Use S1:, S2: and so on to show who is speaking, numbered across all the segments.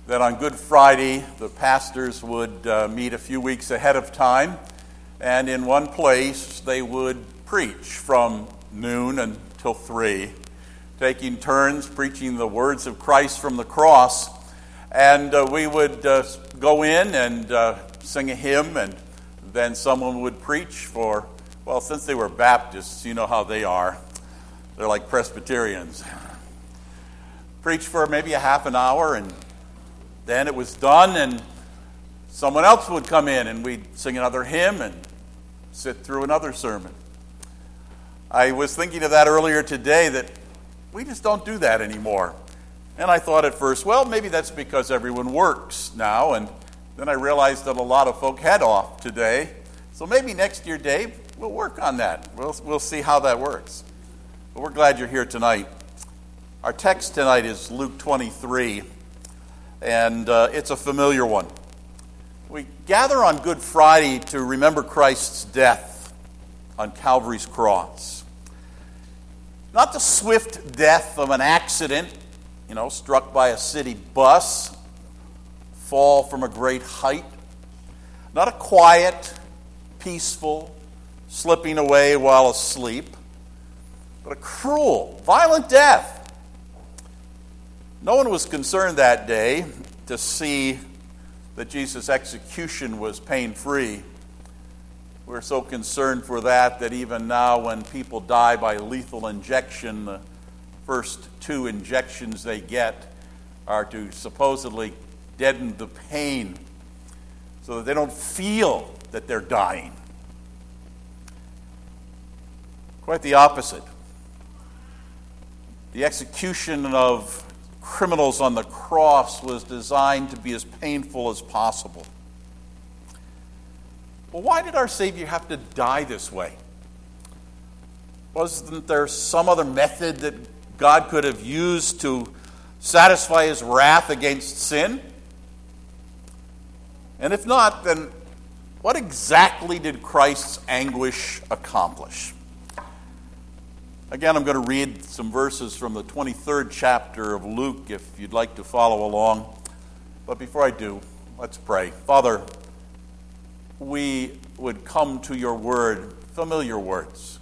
S1: that on Good Friday the pastors would meet a few weeks ahead of time, and in one place they would preach from noon until 3, taking turns preaching the words of Christ from the cross. And we would go in and sing a hymn, and then someone would preach for, well, since they were Baptists, you know how they are. They're like Presbyterians. Preach for maybe a half an hour, and then it was done, and someone else would come in, and we'd sing another hymn and sit through another sermon. I was thinking of that earlier today, that we just don't do that anymore. And I thought at first, well, maybe that's because everyone works now, and then I realized that a lot of folk head off today. So maybe next year, Dave, we'll work on that. We'll see how that works. But we're glad you're here tonight. Our text tonight is Luke 23, and it's a familiar one. We gather on Good Friday to remember Christ's death on Calvary's cross. Not the swift death of an accident, struck by a city bus, fall from a great height. Not a quiet, peaceful, slipping away while asleep, but a cruel, violent death. No one was concerned that day to see that Jesus' execution was pain-free. We're so concerned for that even now when people die by lethal injection, the first 2 injections they get are to supposedly deaden the pain so that they don't feel that they're dying. Quite the opposite. The execution of criminals on the cross was designed to be as painful as possible. Well, why did our Savior have to die this way? Wasn't there some other method that God could have used to satisfy his wrath against sin? And if not, then what exactly did Christ's anguish accomplish? Again, I'm going to read some verses from the 23rd chapter of Luke if you'd like to follow along. But before I do, let's pray. Father, we would come to your word, familiar words.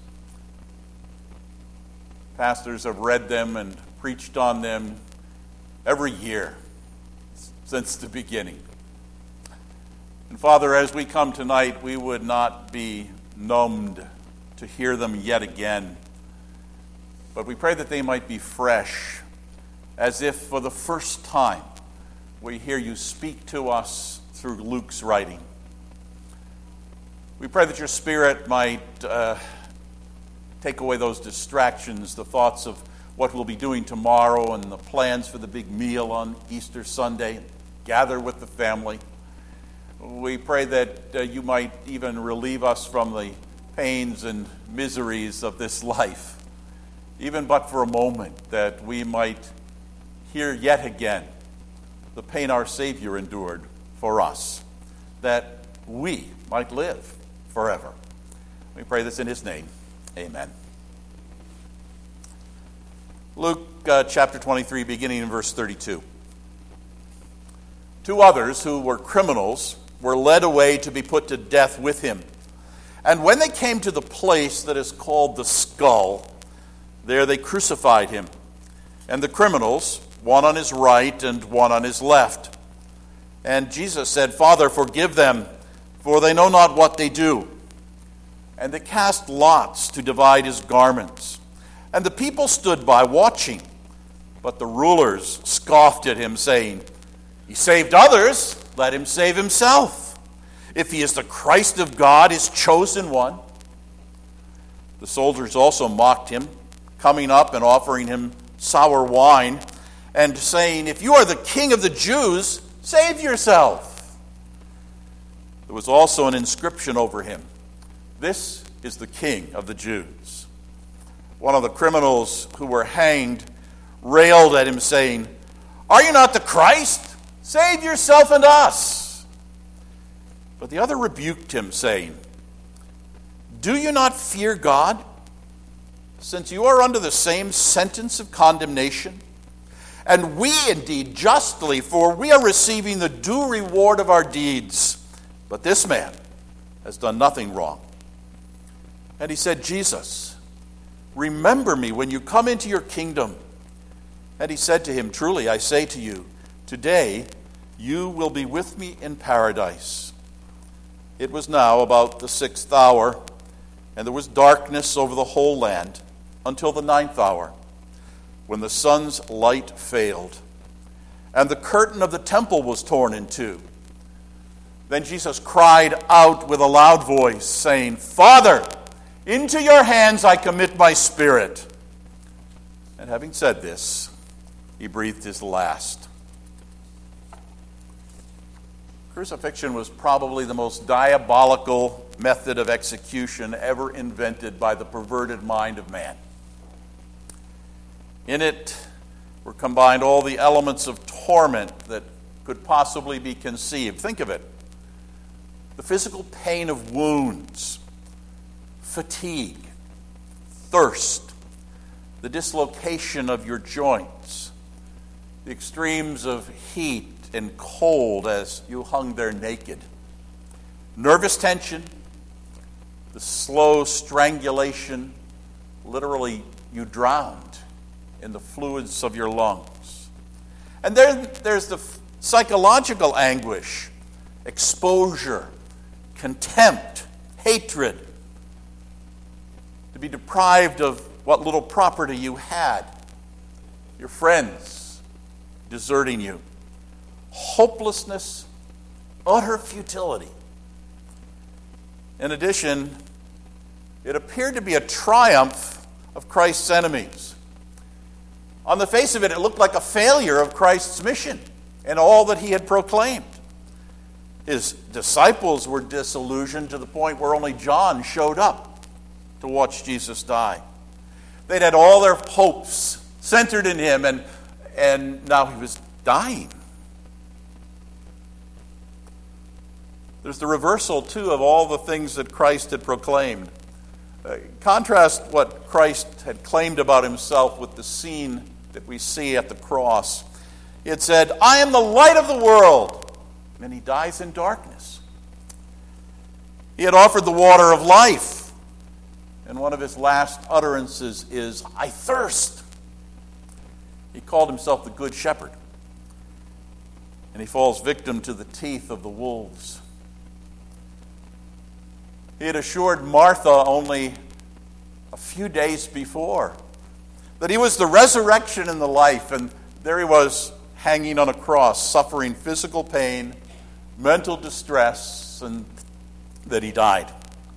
S1: Pastors have read them and preached on them every year since the beginning. And Father, as we come tonight, we would not be numbed to hear them yet again. But we pray that they might be fresh, as if for the first time we hear you speak to us through Luke's writing. We pray that your Spirit might take away those distractions, the thoughts of what we'll be doing tomorrow and the plans for the big meal on Easter Sunday, gather with the family. We pray that you might even relieve us from the pains and miseries of this life. Even but for a moment, that we might hear yet again the pain our Savior endured for us, that we might live forever. We pray this in his name. Amen. Luke chapter 23, beginning in verse 32. 2 others who were criminals were led away to be put to death with him. And when they came to the place that is called the Skull, there they crucified him, and the criminals, one on his right and one on his left. And Jesus said, Father, forgive them, for they know not what they do. And they cast lots to divide his garments. And the people stood by watching. But the rulers scoffed at him, saying, He saved others, let him save himself. If he is the Christ of God, his chosen one. The soldiers also mocked him, coming up and offering him sour wine, and saying, If you are the king of the Jews, save yourself. There was also an inscription over him, This is the King of the Jews. One of the criminals who were hanged railed at him, saying, Are you not the Christ? Save yourself and us. But the other rebuked him, saying, Do you not fear God, since you are under the same sentence of condemnation? And we indeed justly, for we are receiving the due reward of our deeds. But this man has done nothing wrong. And he said, Jesus, remember me when you come into your kingdom. And he said to him, truly, I say to you, today you will be with me in paradise. It was now about the 6th hour, and there was darkness over the whole land until the 9th hour, when the sun's light failed, and the curtain of the temple was torn in two. Then Jesus cried out with a loud voice, saying, Father, into your hands I commit my spirit. And having said this, he breathed his last. Crucifixion was probably the most diabolical method of execution ever invented by the perverted mind of man. In it were combined all the elements of torment that could possibly be conceived. Think of it. The physical pain of wounds, fatigue, thirst, the dislocation of your joints, the extremes of heat and cold as you hung there naked, nervous tension, the slow strangulation, literally you drowned in the fluids of your lungs. And then there's the psychological anguish, exposure, contempt, hatred, to be deprived of what little property you had, your friends deserting you, hopelessness, utter futility. In addition, it appeared to be a triumph of Christ's enemies. On the face of it, it looked like a failure of Christ's mission and all that he had proclaimed. His disciples were disillusioned to the point where only John showed up to watch Jesus die. They'd had all their hopes centered in him, and now he was dying. There's the reversal, too, of all the things that Christ had proclaimed. Contrast what Christ had claimed about himself with the scene that we see at the cross. He had said, I am the light of the world. And he dies in darkness. He had offered the water of life. And one of his last utterances is, I thirst. He called himself the Good Shepherd. And he falls victim to the teeth of the wolves. He had assured Martha only a few days before that he was the resurrection and the life, and there he was hanging on a cross, suffering physical pain, mental distress, and that he died.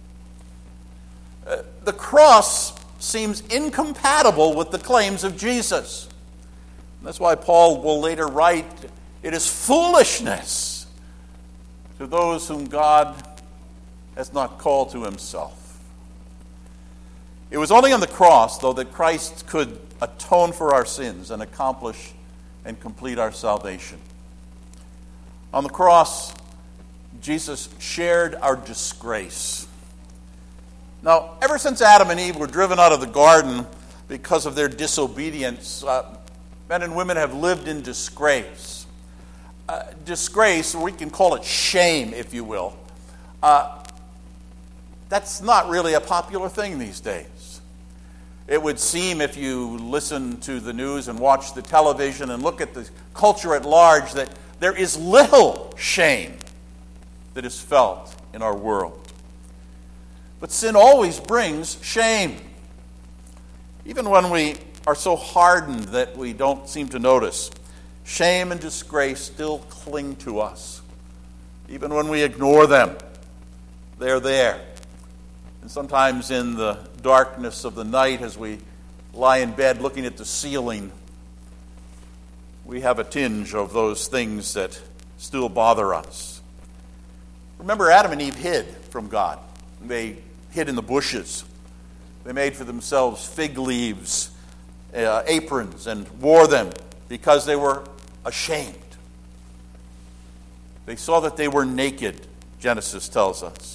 S1: The cross seems incompatible with the claims of Jesus. That's why Paul will later write, it is foolishness to those whom God has not called to himself. It was only on the cross, though, that Christ could atone for our sins and accomplish and complete our salvation. On the cross, Jesus shared our disgrace. Now, ever since Adam and Eve were driven out of the garden because of their disobedience, men and women have lived in disgrace. Disgrace, or we can call it shame, if you will. That's not really a popular thing these days. It would seem, if you listen to the news and watch the television and look at the culture at large, that there is little shame that is felt in our world. But sin always brings shame. Even when we are so hardened that we don't seem to notice, shame and disgrace still cling to us. Even when we ignore them, they're there. And sometimes in the darkness of the night, as we lie in bed looking at the ceiling, we have a tinge of those things that still bother us. Remember, Adam and Eve hid from God. They hid in the bushes. They made for themselves fig leaves, aprons, and wore them because they were ashamed. They saw that they were naked, Genesis tells us.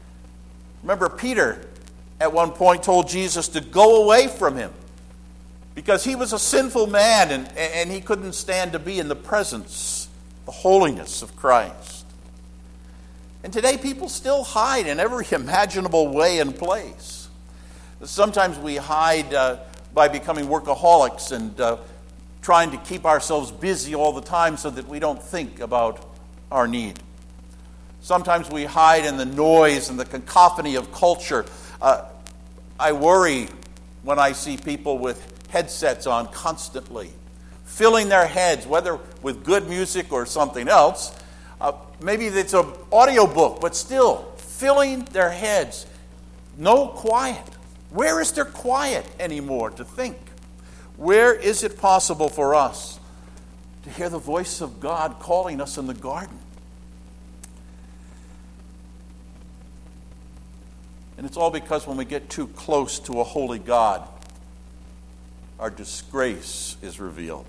S1: Remember, Peter at one point told Jesus to go away from him because he was a sinful man and he couldn't stand to be in the presence, the holiness of Christ. And today people still hide in every imaginable way and place. Sometimes we hide by becoming workaholics and trying to keep ourselves busy all the time so that we don't think about our need. Sometimes we hide in the noise and the cacophony of culture. I worry when I see people with headsets on constantly, filling their heads, whether with good music or something else. Maybe it's an audio book, but still filling their heads. No quiet. Where is there quiet anymore to think? Where is it possible for us to hear the voice of God calling us in the garden? And it's all because when we get too close to a holy God, our disgrace is revealed.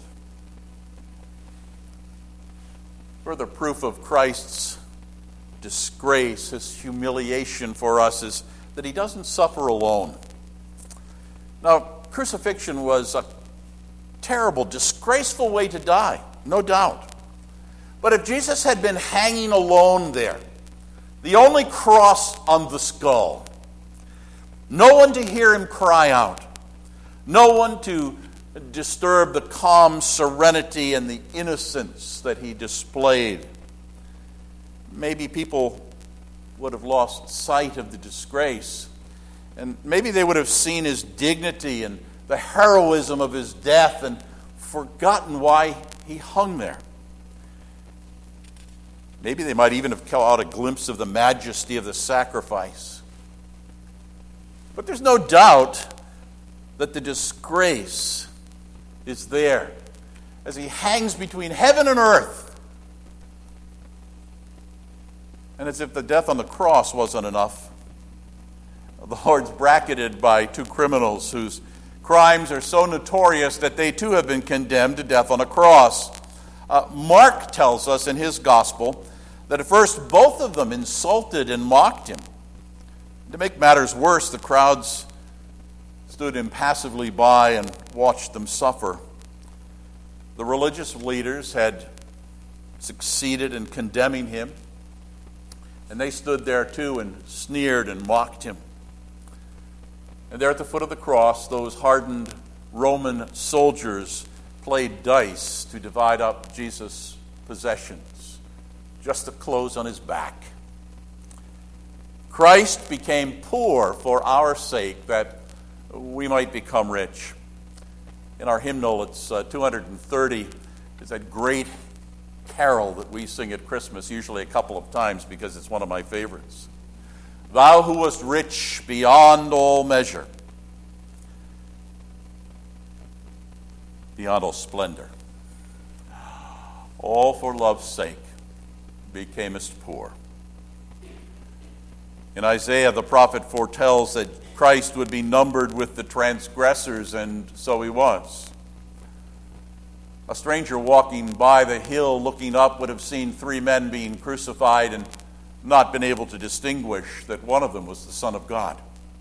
S1: Further proof of Christ's disgrace, his humiliation for us, is that he doesn't suffer alone. Now, crucifixion was a terrible, disgraceful way to die, no doubt. But if Jesus had been hanging alone there, the only cross on the skull, no one to hear him cry out, no one to disturb the calm serenity and the innocence that he displayed, maybe people would have lost sight of the disgrace. And maybe they would have seen his dignity and the heroism of his death and forgotten why he hung there. Maybe they might even have caught a glimpse of the majesty of the sacrifice. But there's no doubt that the disgrace is there as he hangs between heaven and earth. And as if the death on the cross wasn't enough, the Lord's bracketed by two criminals whose crimes are so notorious that they too have been condemned to death on a cross. Mark tells us in his gospel that at first both of them insulted and mocked him. To make matters worse, the crowds stood impassively by and watched them suffer. The religious leaders had succeeded in condemning him, and they stood there too and sneered and mocked him. And there at the foot of the cross, those hardened Roman soldiers played dice to divide up Jesus' possessions, just the clothes on his back. Christ became poor for our sake, that we might become rich. In our hymnal, it's 230. It's that great carol that we sing at Christmas, usually a couple of times because it's one of my favorites. Thou who wast rich beyond all measure, beyond all splendor, all for love's sake becamest poor. In Isaiah, the prophet foretells that Christ would be numbered with the transgressors, and so he was. A stranger walking by the hill looking up would have seen three men being crucified and not been able to distinguish that one of them was the Son of God.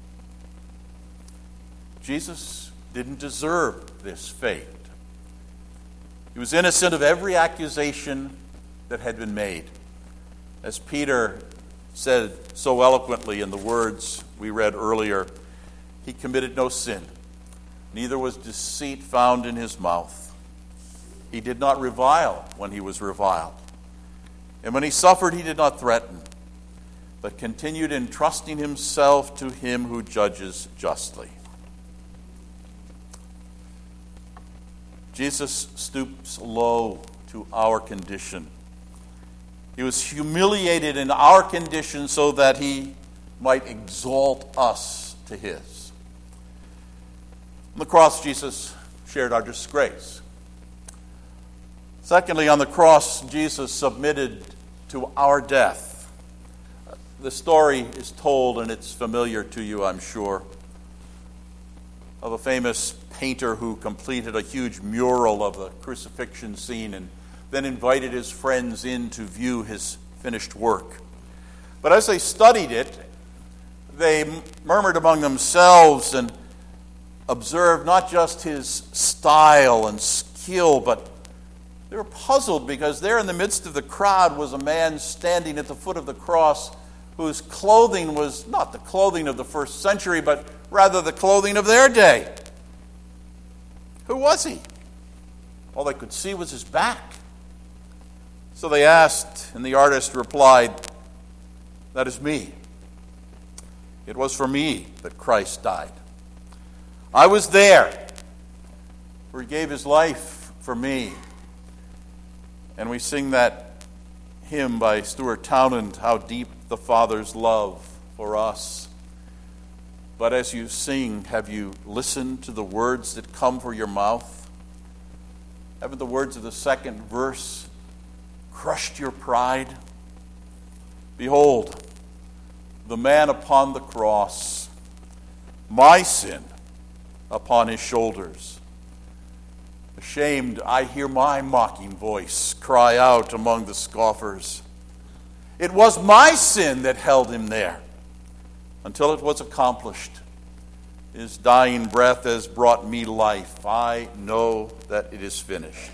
S1: Jesus didn't deserve this fate. He was innocent of every accusation that had been made. As Peter said so eloquently in the words we read earlier, he committed no sin, neither was deceit found in his mouth. He did not revile when he was reviled. And when he suffered, he did not threaten, but continued entrusting himself to him who judges justly. Jesus stoops low to our condition. He was humiliated in our condition so that he might exalt us to his. On the cross, Jesus shared our disgrace. Secondly, on the cross, Jesus submitted to our death. The story is told, and it's familiar to you, I'm sure, of a famous painter who completed a huge mural of the crucifixion scene and then invited his friends in to view his finished work. But as they studied it, they murmured among themselves and observed not just his style and skill, but they were puzzled because there in the midst of the crowd was a man standing at the foot of the cross whose clothing was not the clothing of the first century, but rather the clothing of their day. Who was he? All they could see was his back. So they asked, and the artist replied, "That is me. It was for me that Christ died. I was there, where he gave his life for me." And we sing that hymn by Stuart Townend, "How Deep the Father's Love for Us." But as you sing, have you listened to the words that come from your mouth? Haven't the words of the second verse crushed your pride? Behold, the man upon the cross, my sin upon his shoulders. Ashamed, I hear my mocking voice cry out among the scoffers. It was my sin that held him there until it was accomplished. His dying breath has brought me life. I know that it is finished.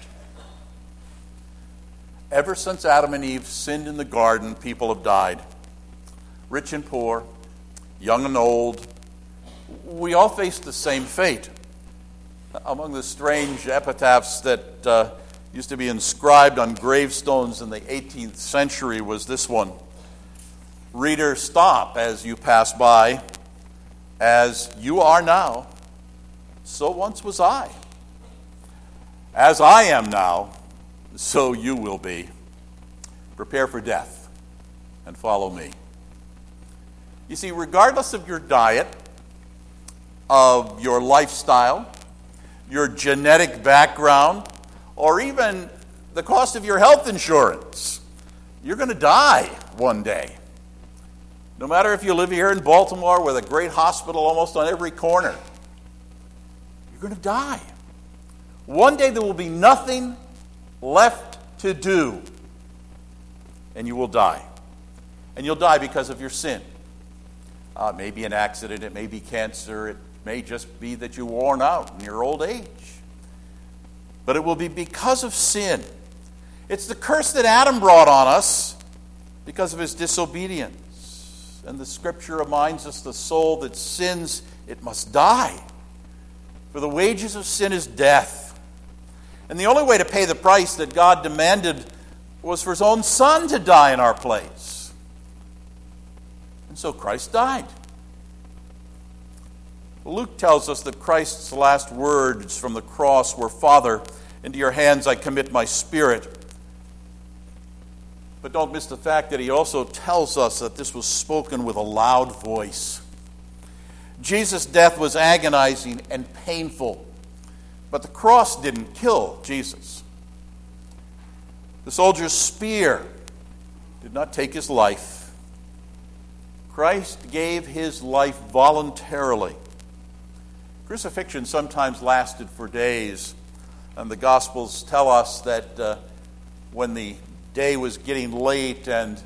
S1: Ever since Adam and Eve sinned in the garden, people have died. Rich and poor, young and old, we all face the same fate. Among the strange epitaphs that used to be inscribed on gravestones in the 18th century was this one: "Reader, stop as you pass by. As you are now, so once was I. As I am now, so you will be. Prepare for death and follow me." You see, regardless of your diet, of your lifestyle, your genetic background, or even the cost of your health insurance, you're going to die one day. No matter if you live here in Baltimore with a great hospital almost on every corner, you're going to die. One day there will be nothing left to do, and you will die. And you'll die because of your sin. It may be an accident, it may be cancer, it may just be that you're worn out in your old age. But it will be because of sin. It's the curse that Adam brought on us because of his disobedience. And the scripture reminds us the soul that sins, it must die. For the wages of sin is death. And the only way to pay the price that God demanded was for his own Son to die in our place. And so Christ died. Luke tells us that Christ's last words from the cross were, "Father, into your hands I commit my spirit." But don't miss the fact that he also tells us that this was spoken with a loud voice. Jesus' death was agonizing and painful, but the cross didn't kill Jesus. The soldier's spear did not take his life. Christ gave his life voluntarily. Crucifixion sometimes lasted for days, and the Gospels tell us that when the day was getting late and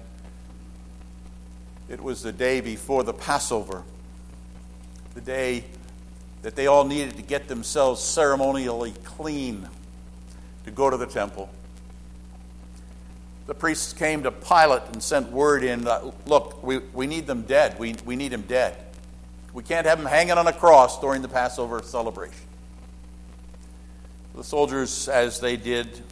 S1: it was the day before the Passover, the day that they all needed to get themselves ceremonially clean to go to the temple, the priests came to Pilate and sent word in, "Look, we need them dead. We need him dead. We can't have him hanging on a cross during the Passover celebration." The soldiers, as they did,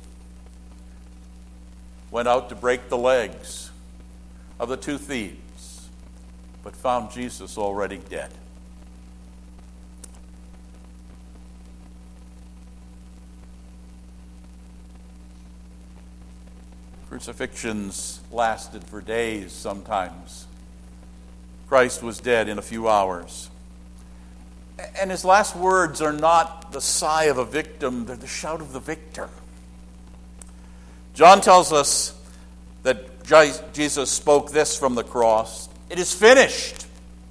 S1: went out to break the legs of the two thieves, but found Jesus already dead. Crucifixions lasted for days sometimes. Christ was dead in a few hours. And his last words are not the sigh of a victim, they're the shout of the victor. John tells us that Jesus spoke this from the cross: "It is finished."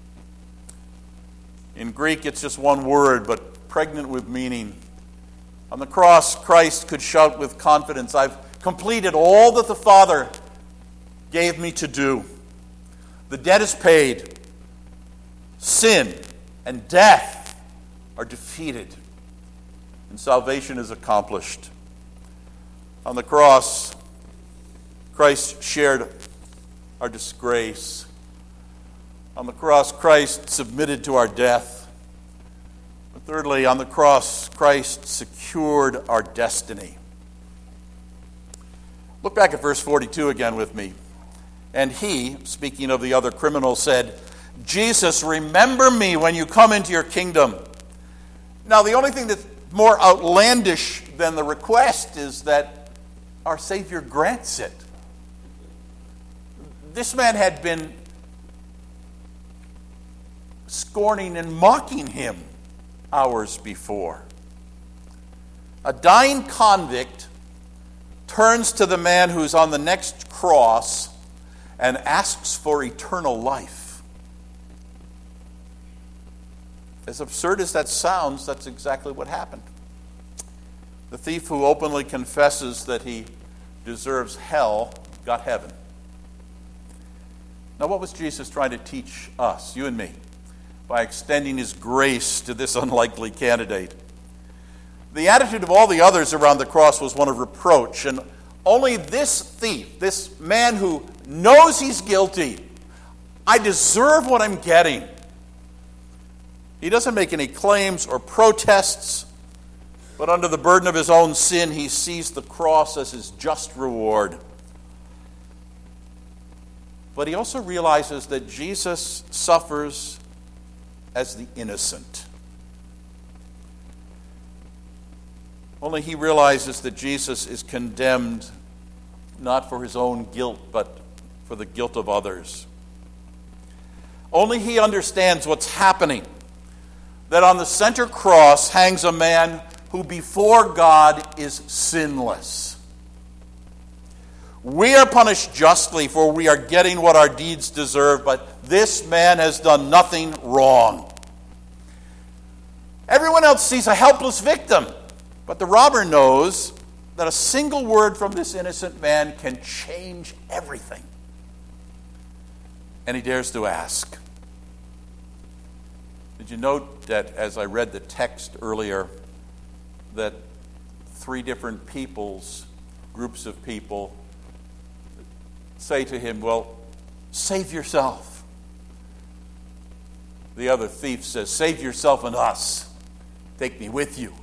S1: In Greek, it's just one word, but pregnant with meaning. On the cross, Christ could shout with confidence, "I've completed all that the Father gave me to do. The debt is paid. Sin and death are defeated, and salvation is accomplished. On the cross, Christ shared our disgrace. On the cross, Christ submitted to our death. And thirdly, on the cross, Christ secured our destiny. Look back at verse 42 again with me. And he, speaking of the other criminal, said, Jesus, remember me when you come into your kingdom. Now, the only thing that's more outlandish than the request is that our Savior grants it. This man had been scorning and mocking him hours before. A dying convict turns to the man who's on the next cross and asks for eternal life. As absurd as that sounds, that's exactly what happened. The thief who openly confesses that he deserves hell got heaven. Now, what was Jesus trying to teach us, you and me, by extending his grace to this unlikely candidate? The attitude of all the others around the cross was one of reproach, and only this thief, this man who knows he's guilty, I deserve what I'm getting. He doesn't make any claims or protests, but under the burden of his own sin, he sees the cross as his just reward. But he also realizes that Jesus suffers as the innocent. Only he realizes that Jesus is condemned not for his own guilt, but for the guilt of others. Only he understands what's happening, that on the center cross hangs a man who before God is sinless. We are punished justly, for we are getting what our deeds deserve, but this man has done nothing wrong. Everyone else sees a helpless victim, but the robber knows that a single word from this innocent man can change everything. And he dares to ask. Did you note that as I read the text earlier, that three different groups of people, say to him, well, save yourself. The other thief says, save yourself and us. Take me with you.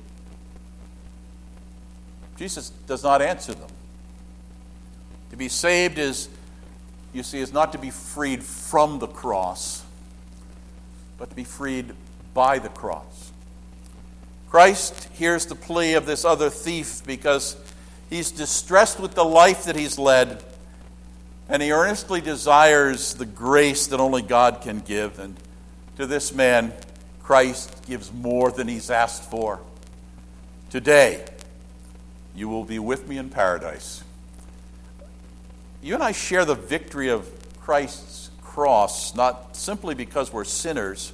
S1: Jesus does not answer them. To be saved is not to be freed from the cross, but to be freed by the cross. Christ hears the plea of this other thief because he's distressed with the life that he's led, and he earnestly desires the grace that only God can give. And to this man, Christ gives more than he's asked for. Today, you will be with me in paradise. You and I share the victory of Christ's cross, not simply because we're sinners,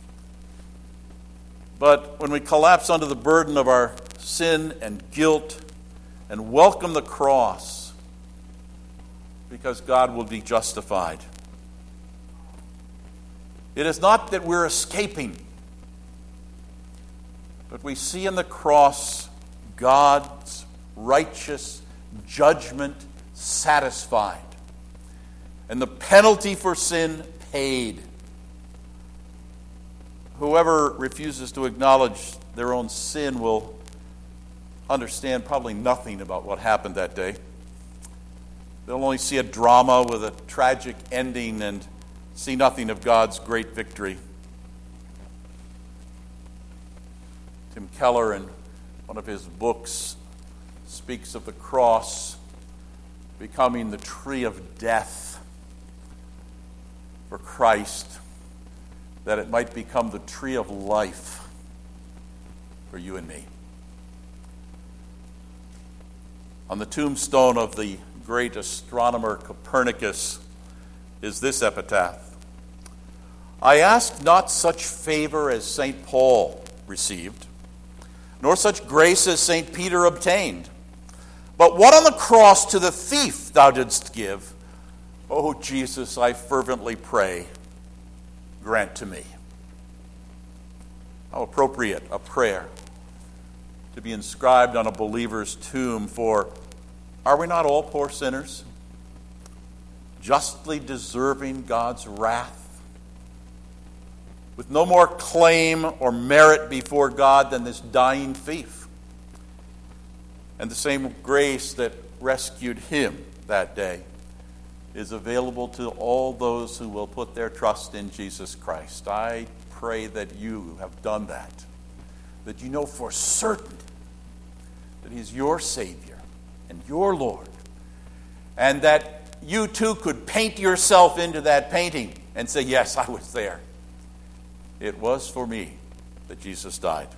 S1: but when we collapse under the burden of our sin and guilt and welcome the cross, because God will be justified. It is not that we're escaping, but we see in the cross God's righteous judgment satisfied, and the penalty for sin paid. Whoever refuses to acknowledge their own sin will understand probably nothing about what happened that day. They'll only see a drama with a tragic ending and see nothing of God's great victory. Tim Keller, in one of his books, speaks of the cross becoming the tree of death for Christ, that it might become the tree of life for you and me. On the tombstone of the great astronomer Copernicus is this epitaph: I ask not such favor as St. Paul received, nor such grace as St. Peter obtained, but what on the cross to the thief thou didst give, O Jesus, I fervently pray, grant to me. How appropriate a prayer to be inscribed on a believer's tomb, for are we not all poor sinners, justly deserving God's wrath, with no more claim or merit before God than this dying thief? And the same grace that rescued him that day is available to all those who will put their trust in Jesus Christ. I pray that you have done that you know for certain that He's your Savior and your Lord, and that you too could paint yourself into that painting and say, yes, I was there. It was for me that Jesus died.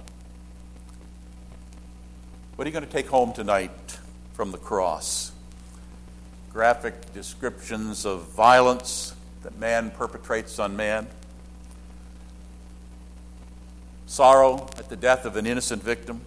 S1: What are you going to take home tonight from the cross? Graphic descriptions of violence that man perpetrates on man. Sorrow at the death of an innocent victim.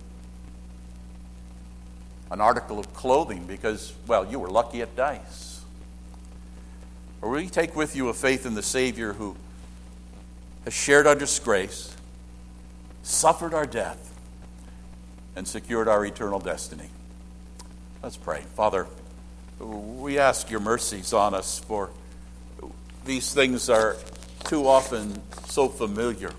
S1: An article of clothing because, well, you were lucky it dies. Or will you take with you a faith in the Savior who has shared our disgrace, suffered our death, and secured our eternal destiny? Let's pray. Father, we ask your mercies on us, for these things are too often so familiar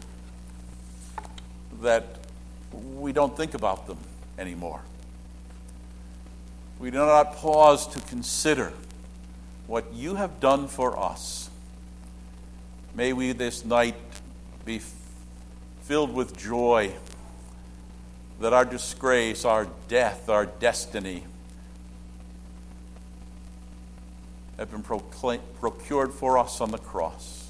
S1: that we don't think about them anymore. We do not pause to consider what you have done for us. May we this night be filled with joy that our disgrace, our death, our destiny have been procured for us on the cross.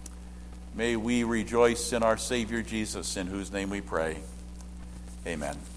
S1: May we rejoice in our Savior Jesus, in whose name we pray. Amen.